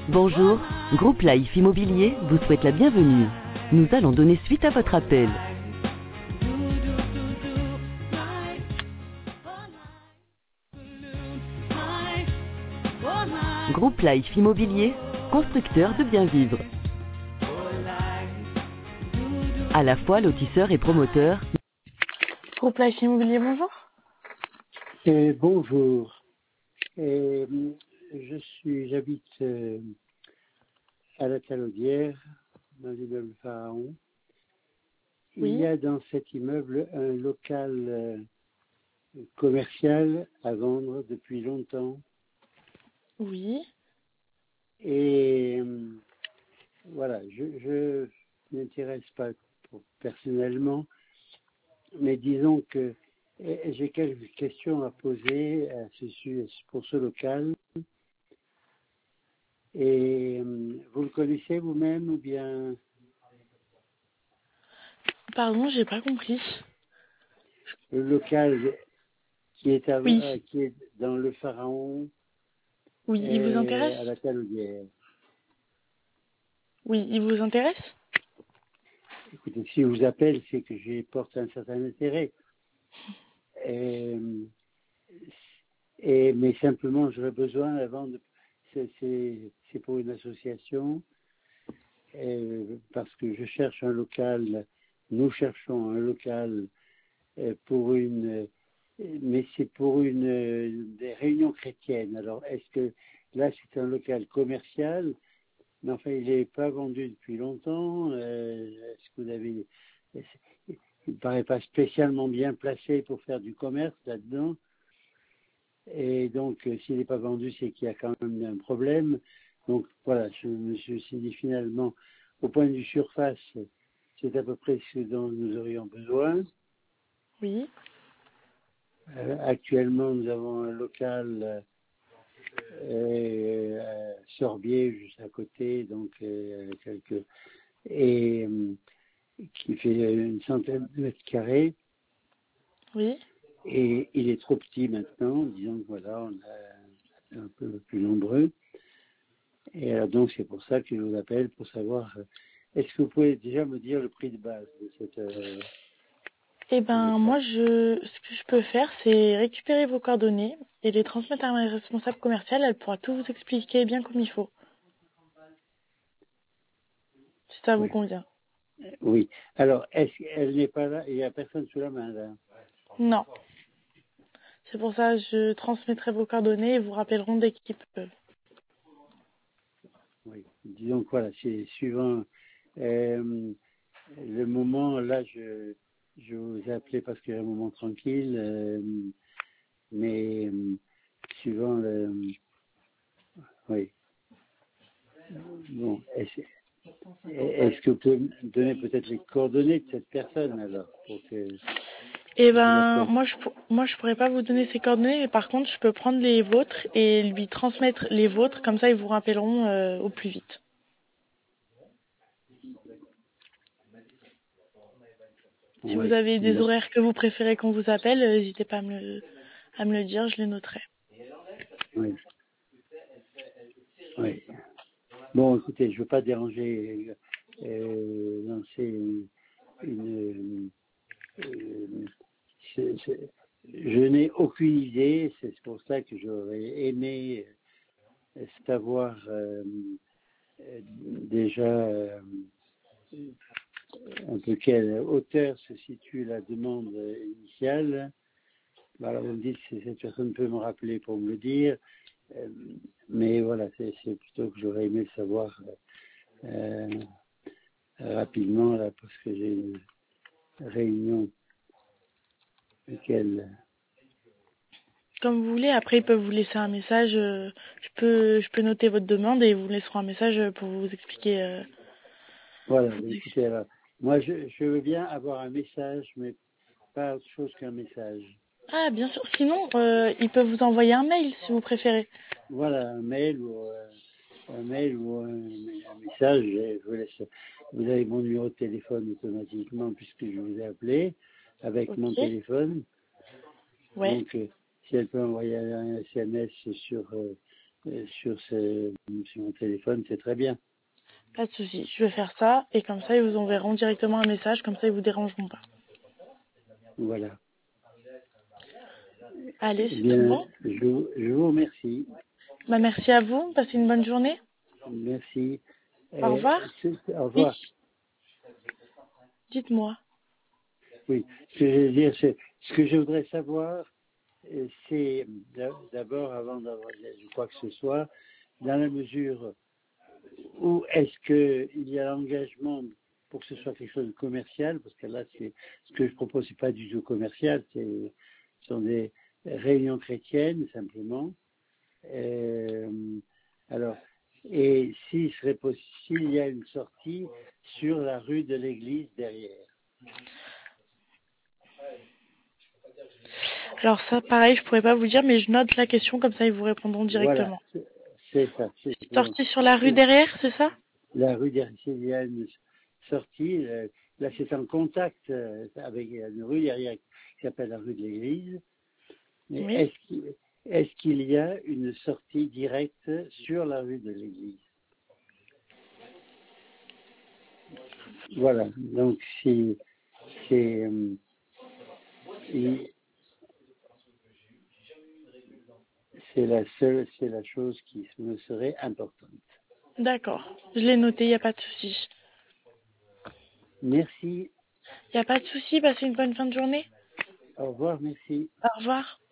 Bonjour, Groupe Life Immobilier vous souhaite la bienvenue. Nous allons donner suite à votre appel. Groupe Life Immobilier, constructeur de bien vivre. À la fois lotisseur et promoteur. Groupe Life Immobilier, bonjour. Bonjour. J'habite à la Talaudière, dans l'immeuble Pharaon. Oui. Il y a dans cet immeuble un local commercial à vendre depuis longtemps. Oui. Et voilà, je m'intéresse pas personnellement, mais disons que j'ai quelques questions à poser à pour ce local. Et vous le connaissez vous-même ou bien? Pardon, j'ai pas compris. Le local qui est Oui. qui est dans le Pharaon Oui, il vous intéresse? à la Talaudière. Oui, il vous intéresse? Écoutez, si je vous appelle, c'est que j'y porte un certain intérêt. Mais simplement, j'aurais besoin avant de... C'est pour une association, parce que je cherche un local, nous cherchons un local pour mais c'est pour des réunions chrétiennes. Alors, est-ce que là, c'est un local commercial, mais enfin, il n'est pas vendu depuis longtemps. Est-ce que vous avez... Il ne paraît pas spécialement bien placé pour faire du commerce là-dedans. Et donc, s'il n'est pas vendu, c'est qu'il y a quand même un problème. Donc, voilà, je me suis dit finalement, au point de vue surface, c'est à peu près ce dont nous aurions besoin. Oui. Actuellement, nous avons un local Sorbier juste à côté, donc qui fait une centaine de mètres carrés. Oui. Et il est trop petit maintenant, disons que voilà, on est un peu plus nombreux. Et alors donc c'est pour ça que je vous appelle pour savoir, est-ce que vous pouvez déjà me dire le prix de base de cette... Eh ben, moi, ce que je peux faire, c'est récupérer vos coordonnées et les transmettre à ma responsable commerciale. Elle pourra tout vous expliquer bien comme il faut. Si ça vous Oui. convient. Oui. Alors, est-ce qu'elle n'est pas là? Il n'y a personne sous la main là? Non. C'est pour ça que je transmettrai vos coordonnées et vous rappelleront dès qu'ils peuvent. Oui. Disons que voilà, c'est suivant le moment, là, je vous ai appelé parce qu'il y a un moment tranquille, mais suivant le... Oui. Bon, est-ce que vous pouvez me donner peut-être les coordonnées de cette personne alors pour que Eh je ben, l'appelle? moi, je pourrais pas vous donner ses coordonnées, mais par contre, je peux prendre les vôtres et lui transmettre les vôtres. Comme ça, ils vous rappelleront au plus vite. Si vous Oui. avez des Bon. horaires que vous préférez qu'on vous appelle, n'hésitez pas à me le dire, je les noterai. Oui. Oui. Bon, écoutez, je ne veux pas déranger, lancer une je n'ai aucune idée, c'est pour ça que j'aurais aimé savoir déjà un peu quelle hauteur se situe la demande initiale. Alors vous me dites si cette personne peut me rappeler pour me le dire, mais voilà, c'est plutôt que j'aurais aimé le savoir rapidement là, parce que j'ai une réunion laquelle... Comme vous voulez, après ils peuvent vous laisser un message. Je peux noter votre demande et ils vous laisseront un message pour vous expliquer. Voilà, écoutez, alors, moi je veux bien avoir un message, mais pas autre chose qu'un message. Ah, bien sûr. Sinon, ils peuvent vous envoyer un mail si vous préférez. Voilà, un mail ou un message. Je vous laisse. Vous avez mon numéro de téléphone automatiquement puisque je vous ai appelé avec mon Ok. téléphone. Ouais. Donc, si elle peut envoyer un SMS sur sur mon téléphone, c'est très bien. Pas de souci, je vais faire ça et comme ça ils vous enverront directement un message, comme ça ils vous dérangeront pas. Voilà. Allez, Eh c'est tout bien, bon. je vous remercie. Bah merci à vous, passez une bonne journée. Merci. Au revoir. Au revoir. Oui, dites-moi. Oui, ce que je veux dire, ce que je voudrais savoir, c'est d'abord, avant d'avoir quoi que ce soit, dans la mesure où est-ce qu'il y a l'engagement pour que ce soit quelque chose de commercial, parce que là, ce que je propose, c'est pas du tout commercial, ce sont des réunions chrétiennes simplement. Alors, et s'il y a une sortie sur la rue de l'église derrière. Alors ça, pareil, je pourrais pas vous dire, mais je note la question, comme ça ils vous répondront Voilà, directement. c'est ça. Sortie sur la rue derrière, c'est ça? La rue derrière, il y a une sortie, là c'est en contact avec une rue derrière qui s'appelle la rue de l'église. Mais Oui. est-ce qu'il y a une sortie directe sur la rue de l'église? Voilà, donc si c'est c'est la chose qui me serait importante. D'accord, je l'ai noté, il n'y a pas de souci. Merci, Il n'y a pas de souci, passez une bonne fin de journée. au revoir, merci. Au revoir.